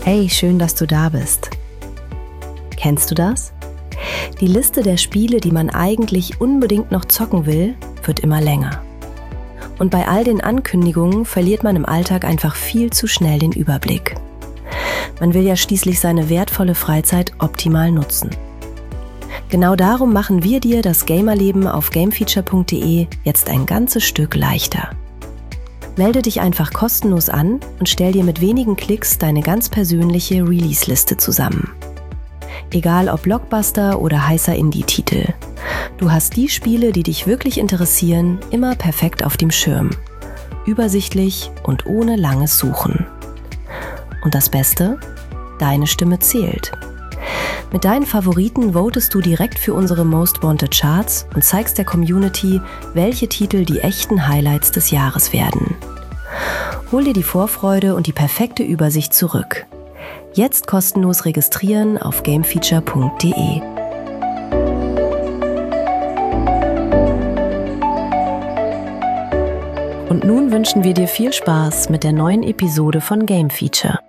Hey, schön, dass du da bist. Kennst du das? Die Liste der Spiele, die man eigentlich unbedingt noch zocken will, wird immer länger. Und bei all den Ankündigungen verliert man im Alltag einfach viel zu schnell den Überblick. Man will ja schließlich seine wertvolle Freizeit optimal nutzen. Genau darum machen wir dir das Gamerleben auf gamefeature.de jetzt ein ganzes Stück leichter. Melde dich einfach kostenlos an und stell dir mit wenigen Klicks deine ganz persönliche Release-Liste zusammen. Egal ob Blockbuster oder heißer Indie-Titel. Du hast die Spiele, die dich wirklich interessieren, immer perfekt auf dem Schirm. Übersichtlich und ohne langes Suchen. Und das Beste? Deine Stimme zählt. Mit deinen Favoriten votest du direkt für unsere Most Wanted Charts und zeigst der Community, welche Titel die echten Highlights des Jahres werden. Hol dir die Vorfreude und die perfekte Übersicht zurück. Jetzt kostenlos registrieren auf gamefeature.de. Und nun wünschen wir dir viel Spaß mit der neuen Episode von Game Feature.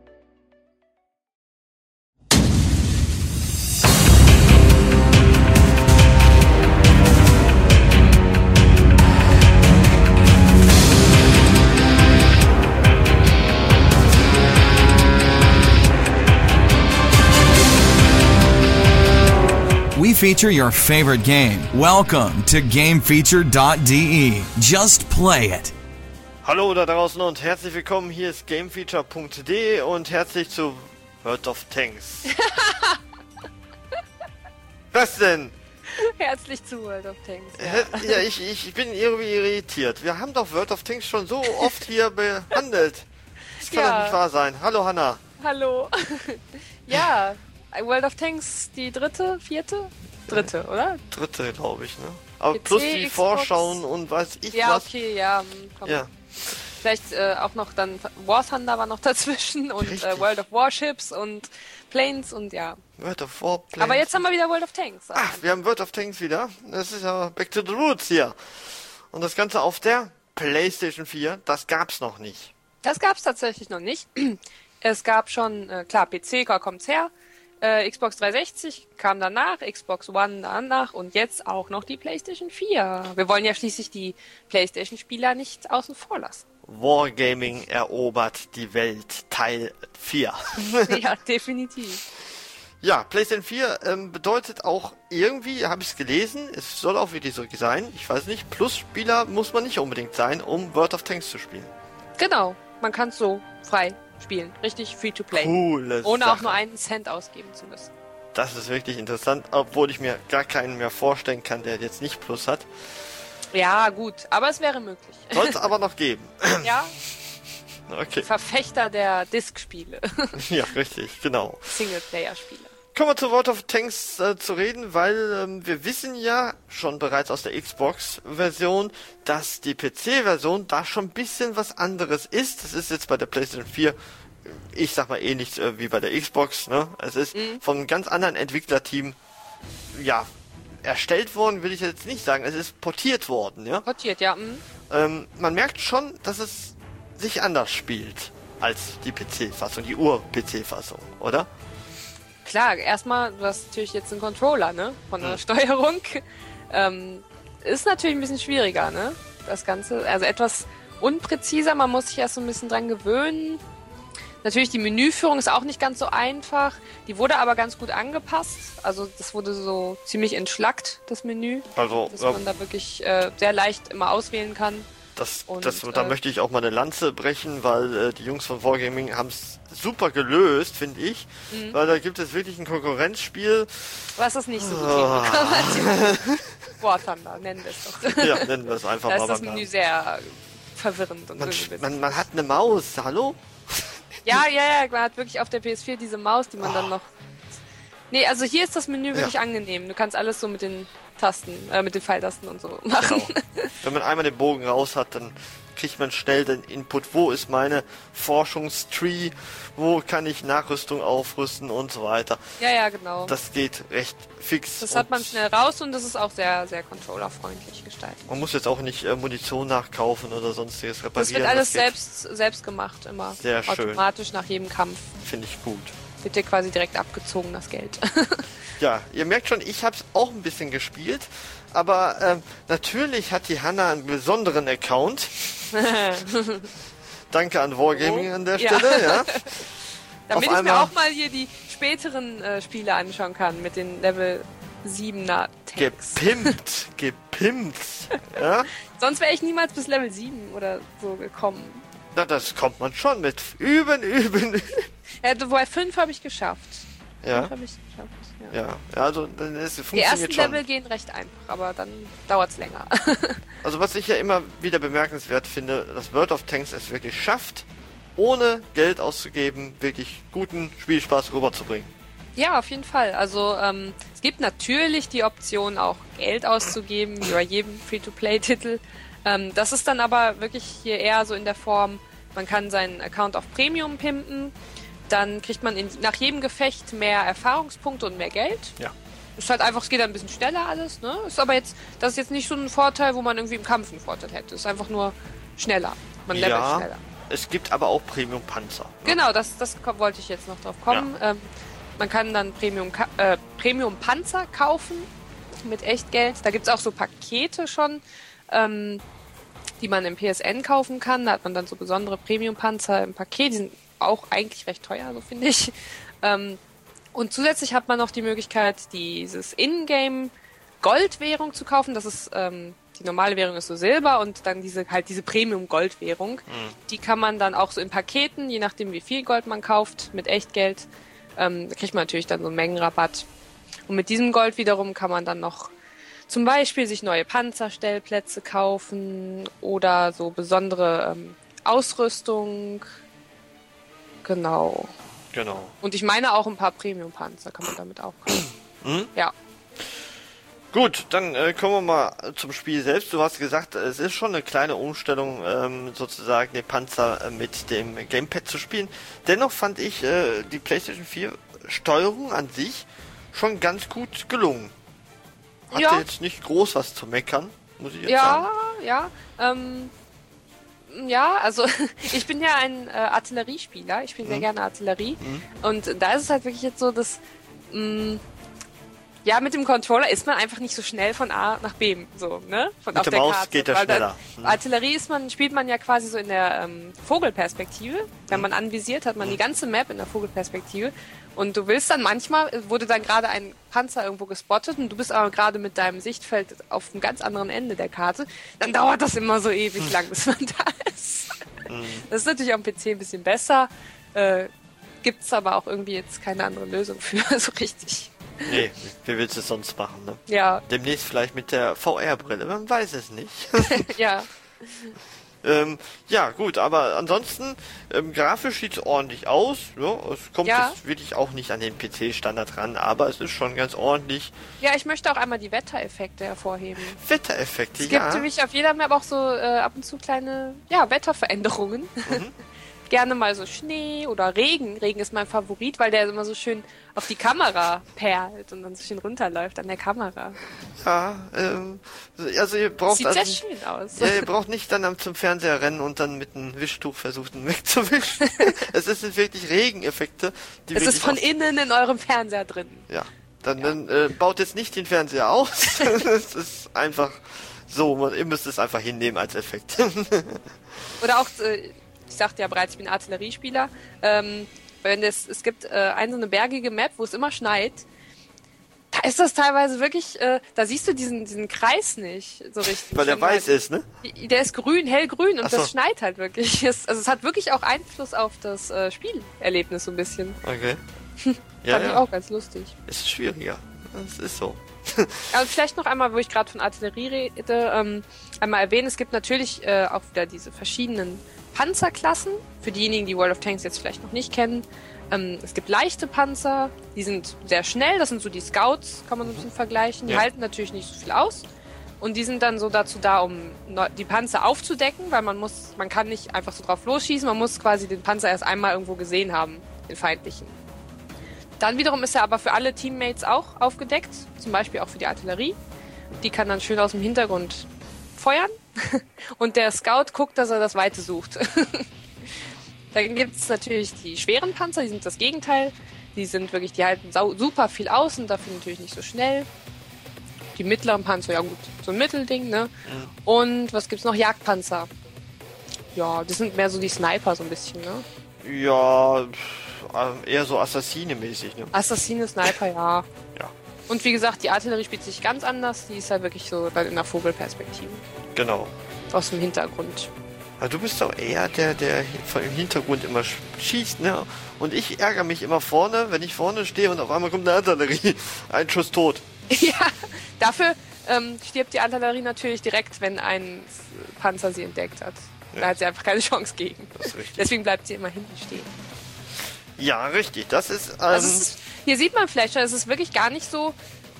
We feature your favorite game. Welcome to GameFeature.de. Just play it. Hallo da draußen und herzlich willkommen. Hier ist GameFeature.de und herzlich zu World of Tanks. Was denn? Herzlich zu World of Tanks. Ja, ich bin irgendwie irritiert. Wir haben doch World of Tanks schon so oft hier behandelt. Das kann doch nicht wahr sein. Hallo Hanna. Hallo. Ja, World of Tanks, die dritte, oder? Dritte, glaube ich, ne? Aber PC, plus die Xbox. Vorschauen und weiß ich was. Ja, okay, ja. Komm. Ja. Vielleicht auch noch dann War Thunder war noch dazwischen und World of Warships und Planes und ja. World of Warplanes. Aber jetzt haben wir wieder World of Tanks. Ach, wir haben World of Tanks wieder. Das ist ja back to the roots hier. Und das Ganze auf der PlayStation 4, das gab's noch nicht. Das gab's tatsächlich noch nicht. Es gab schon, klar, PC, da kommt's her. Xbox 360 kam danach, Xbox One danach und jetzt auch noch die PlayStation 4. Wir wollen ja schließlich die PlayStation-Spieler nicht außen vor lassen. Wargaming erobert die Welt, Teil 4. Ja, definitiv. Ja, PlayStation 4 bedeutet auch irgendwie, habe ich es gelesen, es soll auch wirklich so sein, ich weiß nicht, Plus-Spieler muss man nicht unbedingt sein, um World of Tanks zu spielen. Genau, man kann es so frei spielen, richtig free-to-play. Coole ohne Sache. auch nur einen Cent ausgeben zu müssen. Das ist wirklich interessant, obwohl ich mir gar keinen mehr vorstellen kann, der jetzt nicht Plus hat. Ja, gut, aber es wäre möglich. Soll es aber noch geben. Ja, Okay. Verfechter der Disk-Spiele. Ja, richtig, genau. Singleplayer-Spiele. Kommen wir zu World of Tanks zu reden, weil wir wissen ja schon bereits aus der Xbox-Version, dass die PC-Version da schon ein bisschen was anderes ist. Das ist jetzt bei der PlayStation 4, ich sag mal ähnlich wie bei der Xbox, ne? Es ist von einem ganz anderen Entwicklerteam, ja, erstellt worden, will ich jetzt nicht sagen. Es ist portiert worden, ja? Portiert, ja. Man merkt schon, dass es sich anders spielt als die PC-Fassung, die Ur-PC-Fassung, oder? Klar, erstmal, du hast natürlich jetzt einen Controller, ne? Von der Steuerung. Ist natürlich ein bisschen schwieriger, ne? Das Ganze. Also etwas unpräziser, man muss sich erst so ein bisschen dran gewöhnen. Natürlich, die Menüführung ist auch nicht ganz so einfach. Die wurde aber ganz gut angepasst. Also das wurde so ziemlich entschlackt, das Menü. Also, dass man da wirklich sehr leicht immer auswählen kann. Da möchte ich auch mal eine Lanze brechen, weil die Jungs von Wargaming haben es super gelöst, finde ich. Weil da gibt es wirklich ein Konkurrenzspiel. Was ist nicht so gut hinbekommen? War Thunder, nennen wir es doch. Ja, nennen wir es einfach da mal. Da ist das Menü sehr verwirrend. Und man hat eine Maus, hallo? Ja, man hat wirklich auf der PS4 diese Maus, die man dann noch... Nee, also hier ist das Menü wirklich angenehm. Du kannst alles so mit den Tasten, mit den Pfeiltasten und so machen. Genau. Wenn man einmal den Bogen raus hat, dann kriegt man schnell den Input, wo ist meine Forschungstree, wo kann ich Nachrüstung aufrüsten und so weiter. Ja, genau. Das geht recht fix. Das hat man schnell raus und das ist auch sehr, sehr controllerfreundlich gestaltet. Man muss jetzt auch nicht Munition nachkaufen oder sonstiges reparieren. Das wird alles selbst gemacht, immer. Sehr schön. Automatisch nach jedem Kampf. Finde ich gut. Wird dir quasi direkt abgezogen, das Geld. Ja, ihr merkt schon, ich habe es auch ein bisschen gespielt, aber natürlich hat die Hanna einen besonderen Account. Danke an Wargaming an der Stelle, ja. Damit ich mir auch mal hier die späteren Spiele anschauen kann mit den Level 7er Tanks. Gepimpt, ja. Sonst wäre ich niemals bis Level 7 oder so gekommen. Na, das kommt man schon mit Üben. Ja, bei 5 habe ich geschafft. Ja. 5 habe ich geschafft. Ja, also dann funktioniert die ersten schon. Level gehen recht einfach, aber dann dauert es länger. Also was ich ja immer wieder bemerkenswert finde, dass World of Tanks es wirklich schafft, ohne Geld auszugeben, wirklich guten Spielspaß rüberzubringen. Ja, auf jeden Fall. Also es gibt natürlich die Option, auch Geld auszugeben, wie bei jedem Free-to-Play-Titel. Das ist dann aber wirklich hier eher so in der Form, man kann seinen Account auf Premium pimpen, dann kriegt man nach jedem Gefecht mehr Erfahrungspunkte und mehr Geld. Ja. Ist halt einfach, es geht ein bisschen schneller alles, ne? Ist aber jetzt, das ist jetzt nicht so ein Vorteil, wo man irgendwie im Kampf einen Vorteil hätte. Ist einfach nur schneller. Man levelt schneller. Es gibt aber auch Premium-Panzer. Ne? Genau, das wollte ich jetzt noch drauf kommen. Ja. Man kann dann Premium-Panzer kaufen mit Echtgeld. Da gibt es auch so Pakete schon, die man im PSN kaufen kann. Da hat man dann so besondere Premium-Panzer im Paket. Die sind auch eigentlich recht teuer, so finde ich. Und zusätzlich hat man noch die Möglichkeit, dieses Ingame Goldwährung zu kaufen. Das ist, die normale Währung ist so Silber und dann diese Premium-Goldwährung. Die kann man dann auch so in Paketen, je nachdem wie viel Gold man kauft, mit Echtgeld, da kriegt man natürlich dann so einen Mengenrabatt. Und mit diesem Gold wiederum kann man dann noch zum Beispiel sich neue Panzerstellplätze kaufen oder so besondere Ausrüstung. Genau. Und ich meine auch ein paar Premium-Panzer kann man damit auch kaufen. Ja. Gut, dann kommen wir mal zum Spiel selbst. Du hast gesagt, es ist schon eine kleine Umstellung, sozusagen den Panzer mit dem Gamepad zu spielen. Dennoch fand ich die PlayStation 4 Steuerung an sich schon ganz gut gelungen. Hatte jetzt nicht groß was zu meckern, muss ich jetzt sagen. Ja, also ich bin ja ein Artilleriespieler. Ich spiele sehr gerne Artillerie. Und da ist es halt wirklich jetzt so, dass mit dem Controller ist man einfach nicht so schnell von A nach B, so, ne? Von mit auf der der Maus Karte. geht das schneller. Artillerie spielt man ja quasi so in der Vogelperspektive. Wenn man anvisiert, hat man die ganze Map in der Vogelperspektive. Und du willst dann manchmal, wurde dann gerade ein Panzer irgendwo gespottet und du bist aber gerade mit deinem Sichtfeld auf einem ganz anderen Ende der Karte, dann dauert das immer so ewig lang, bis man da ist. Das ist natürlich am PC ein bisschen besser. Gibt's aber auch irgendwie jetzt keine andere Lösung für, so richtig. Nee, wie willst du es sonst machen, ne? Ja. Demnächst vielleicht mit der VR-Brille, man weiß es nicht. Ja. Ja, gut, aber ansonsten, grafisch sieht es ordentlich aus. Ja, es kommt jetzt wirklich auch nicht an den PC-Standard ran, aber es ist schon ganz ordentlich. Ja, ich möchte auch einmal die Wettereffekte hervorheben. Wettereffekte, es gibt nämlich auf jeder Map auch so ab und zu kleine Wetterveränderungen. Gerne mal so Schnee oder Regen. Regen ist mein Favorit, weil der immer so schön auf die Kamera perlt und dann so schön runterläuft an der Kamera. Ja, also ihr braucht sieht sehr schön aus. Ja, ihr braucht nicht dann zum Fernseher rennen und dann mit einem Wischtuch versuchen wegzuwischen. Es sind wirklich Regeneffekte. Es ist von innen in eurem Fernseher drin. Ja, dann baut jetzt nicht den Fernseher aus. Es ist einfach so, ihr müsst es einfach hinnehmen als Effekt. Oder auch... ich sagte ja bereits, ich bin Artilleriespieler. Es gibt so eine bergige Map, wo es immer schneit. Da ist das teilweise wirklich, da siehst du diesen Kreis nicht so richtig. Weil der weiß ist, ne? Der ist grün, hellgrün und das schneit halt wirklich. Es hat wirklich auch Einfluss auf das Spielerlebnis so ein bisschen. Okay. Fand ich auch ganz lustig. Ist schwieriger. Das ist so. Also vielleicht noch einmal, wo ich gerade von Artillerie rede, einmal erwähnen, es gibt natürlich auch wieder diese verschiedenen Panzerklassen, für diejenigen, die World of Tanks jetzt vielleicht noch nicht kennen. Es gibt leichte Panzer, die sind sehr schnell, das sind so die Scouts, kann man so ein bisschen vergleichen. Die halten natürlich nicht so viel aus. Und die sind dann so dazu da, um die Panzer aufzudecken, weil man kann nicht einfach so drauf losschießen, man muss quasi den Panzer erst einmal irgendwo gesehen haben, den feindlichen. Dann wiederum ist er aber für alle Teammates auch aufgedeckt, zum Beispiel auch für die Artillerie. Die kann dann schön aus dem Hintergrund feuern und der Scout guckt, dass er das Weite sucht. Dann gibt es natürlich die schweren Panzer, die sind das Gegenteil. Die halten super viel aus und dafür natürlich nicht so schnell. Die mittleren Panzer, ja gut, so ein Mittelding, ne? Mhm. Und was gibt's noch? Jagdpanzer. Ja, das sind mehr so die Sniper so ein bisschen, ne? Ja, eher so Assassine-mäßig, ne? Assassine-Sniper, ja. Ja. Und wie gesagt, die Artillerie spielt sich ganz anders. Die ist halt wirklich so in der Vogelperspektive. Genau. Aus dem Hintergrund. Also du bist doch eher der von im Hintergrund immer schießt, ne? Und ich ärgere mich immer vorne, wenn ich vorne stehe und auf einmal kommt eine Artillerie. Ein Schuss tot. Ja, dafür stirbt die Artillerie natürlich direkt, wenn ein Panzer sie entdeckt hat. Ja. Da hat sie einfach keine Chance gegen. Das ist richtig. Deswegen bleibt sie immer hinten stehen. Ja, richtig. Das ist, hier sieht man vielleicht schon, es ist wirklich gar nicht so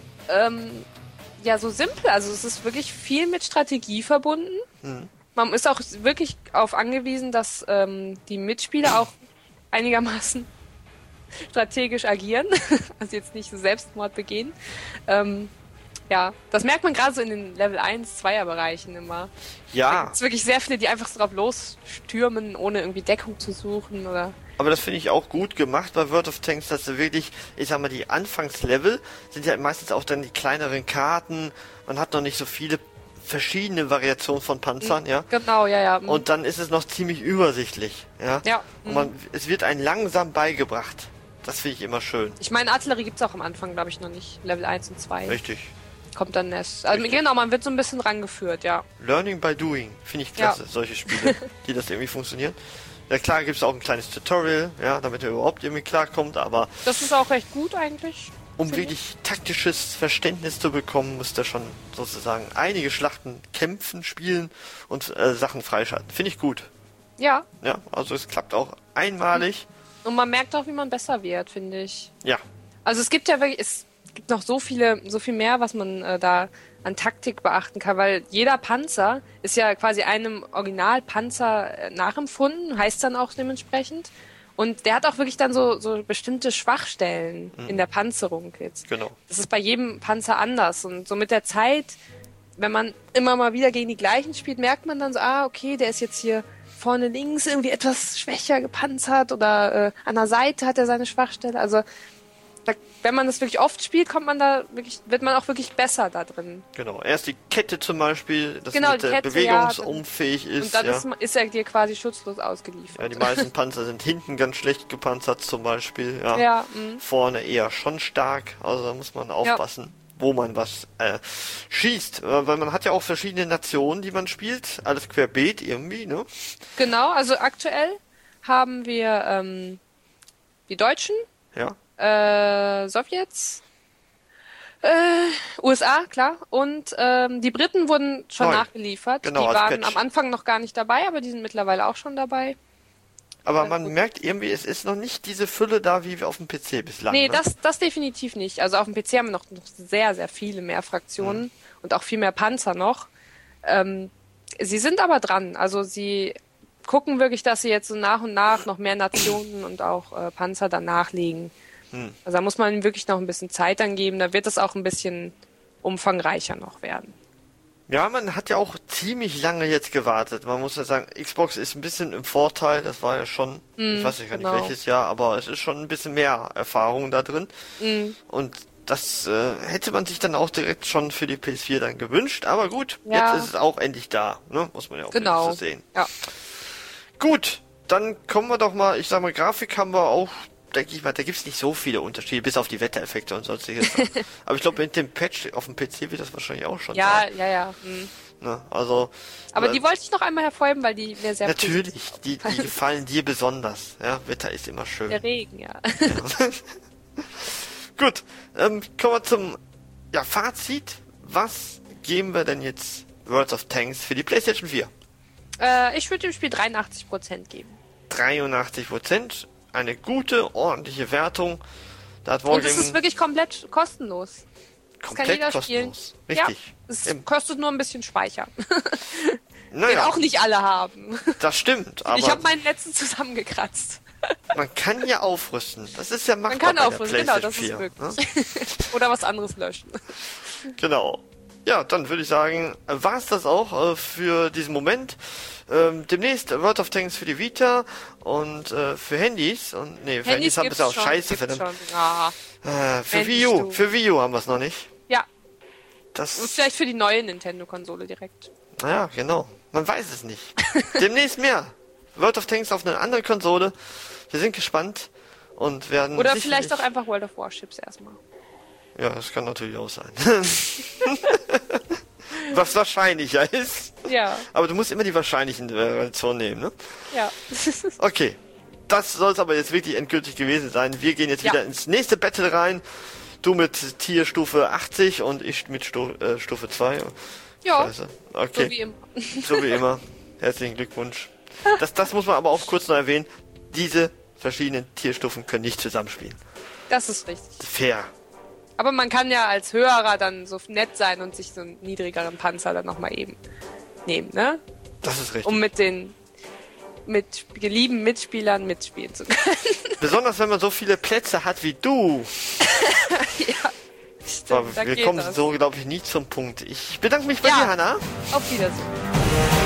so simpel. Also es ist wirklich viel mit Strategie verbunden. Man ist auch wirklich darauf angewiesen, dass die Mitspieler auch einigermaßen strategisch agieren, also jetzt nicht so Selbstmord begehen. Das merkt man gerade so in den Level 1, 2er Bereichen immer. Ja. Da gibt's wirklich sehr viele, die einfach so drauf losstürmen, ohne irgendwie Deckung zu suchen oder. Aber das finde ich auch gut gemacht bei World of Tanks, dass du wirklich, ich sag mal, die Anfangslevel sind ja meistens auch dann die kleineren Karten. Man hat noch nicht so viele verschiedene Variationen von Panzern, ja. Genau, ja. Und dann ist es noch ziemlich übersichtlich, ja. Ja. Und es wird einem langsam beigebracht. Das finde ich immer schön. Ich meine, Artillerie gibt's auch am Anfang, glaube ich, noch nicht. Level 1 und 2. Richtig. Kommt dann erst. Also genau, man wird so ein bisschen rangeführt, ja. Learning by doing, finde ich klasse, solche Spiele, die das irgendwie funktionieren. Ja klar, gibt es auch ein kleines Tutorial, ja, damit er überhaupt irgendwie klarkommt, aber... Das ist auch recht gut eigentlich. Um wirklich taktisches Verständnis zu bekommen, muss der schon sozusagen einige Schlachten kämpfen, spielen und Sachen freischalten. Finde ich gut. Ja. Ja, also es klappt auch einmalig. Und man merkt auch, wie man besser wird, finde ich. Ja. Also es gibt ja wirklich, es gibt noch so viel mehr, was man da an Taktik beachten kann, weil jeder Panzer ist ja quasi einem Originalpanzer nachempfunden, heißt dann auch dementsprechend. Und der hat auch wirklich dann so bestimmte Schwachstellen in der Panzerung jetzt. Genau. Das ist bei jedem Panzer anders. Und so mit der Zeit, wenn man immer mal wieder gegen die gleichen spielt, merkt man dann so, okay, der ist jetzt hier vorne links irgendwie etwas schwächer gepanzert oder an der Seite hat er seine Schwachstelle. Also wenn man das wirklich oft spielt, wird man auch wirklich besser da drin. Genau, erst die Kette zum Beispiel, dass die Kette, bewegungsunfähig ist. Und dann ist er dir quasi schutzlos ausgeliefert. Ja, die meisten Panzer sind hinten ganz schlecht gepanzert zum Beispiel. Vorne eher schon stark, also da muss man aufpassen, wo man was schießt. Weil man hat ja auch verschiedene Nationen, die man spielt, alles querbeet irgendwie, ne? Genau, also aktuell haben wir die Deutschen, Sowjets, USA, klar. Und die Briten wurden schon nachgeliefert. Genau, die waren am Anfang noch gar nicht dabei, aber die sind mittlerweile auch schon dabei. Aber man merkt irgendwie, es ist noch nicht diese Fülle da, wie wir auf dem PC bislang. Nee, das definitiv nicht. Also auf dem PC haben wir noch sehr, sehr viele mehr Fraktionen und auch viel mehr Panzer noch. Sie sind aber dran. Also sie gucken wirklich, dass sie jetzt so nach und nach noch mehr Nationen und auch Panzer dann nachlegen. Also da muss man wirklich noch ein bisschen Zeit angeben. Da wird es auch ein bisschen umfangreicher noch werden. Ja, man hat ja auch ziemlich lange jetzt gewartet. Man muss ja sagen, Xbox ist ein bisschen im Vorteil. Das war ja schon, ich weiß nicht welches Jahr, aber es ist schon ein bisschen mehr Erfahrung da drin. Und das hätte man sich dann auch direkt schon für die PS4 dann gewünscht. Aber gut, jetzt ist es auch endlich da. Ne? Muss man ja auch so sehen. Ja. Gut, dann kommen wir doch mal, ich sag mal, Grafik haben wir auch, denke ich mal, da gibt's nicht so viele Unterschiede, bis auf die Wettereffekte und sonstige Sachen. Aber ich glaube, mit dem Patch auf dem PC wird das wahrscheinlich auch schon sein. Ja. Ne, also, aber die wollte ich noch einmal hervorheben, weil die mir sehr natürlich, die gefallen dir besonders. Ja, Wetter ist immer schön. Der Regen, ja. Gut, kommen wir zum Fazit. Was geben wir denn jetzt World of Tanks für die PlayStation 4? Ich würde dem Spiel 83% geben. 83%, eine gute, ordentliche Wertung. Da hat und es ist wirklich komplett kostenlos. Komplett kann jeder spielen. kostenlos. Richtig. Ja, es kostet nur ein bisschen Speicher. Den Naja, auch nicht alle haben. das stimmt, aber Ich habe meinen letzten zusammengekratzt. man kann ja aufrüsten. Das ist ja Man machbar kann bei der aufrüsten, genau, das PlayStation ist 4, ne? möglich. Oder was anderes löschen. Genau. Ja, dann würde ich sagen, war es das auch für diesen Moment. Demnächst World of Tanks für die Vita und für Handys. Und nee, für Handys haben wir es auch scheiße. Verdammt. Ja. Für Mensch, Wii U. du. Für Wii U haben wir es noch nicht. Ja, und Das, vielleicht für die neue Nintendo-Konsole direkt. naja, genau. Man weiß es nicht. Demnächst mehr. World of Tanks auf einer anderen Konsole. Wir sind gespannt und werden Oder sicherlich- vielleicht auch einfach World of Warships erstmal. Ja, das kann natürlich auch sein. Was wahrscheinlicher ist. Ja, Aber du musst immer die wahrscheinlichen Variationen nehmen, ne? ja. Okay. Das soll es aber jetzt wirklich endgültig gewesen sein. Wir gehen jetzt Ja. wieder ins nächste Battle rein. Du mit Tierstufe 80 und ich mit Stufe 2. Ja, Scheiße. Okay. so wie immer. So wie immer. Herzlichen Glückwunsch. Das muss man aber auch kurz noch erwähnen. Diese verschiedenen Tierstufen können nicht zusammenspielen. Das ist richtig. Fair. Aber man kann ja als Hörer dann so nett sein und sich so einen niedrigeren Panzer dann nochmal eben nehmen, ne? Das ist richtig. Um mit den geliebten Mitspielern mitspielen zu können. Besonders wenn man so viele Plätze hat wie du. Ja, stimmt, Aber da wir geht kommen das. so, glaube ich, nie zum Punkt. Ich bedanke mich bei Ja. dir, Hanna. Auf Wiedersehen.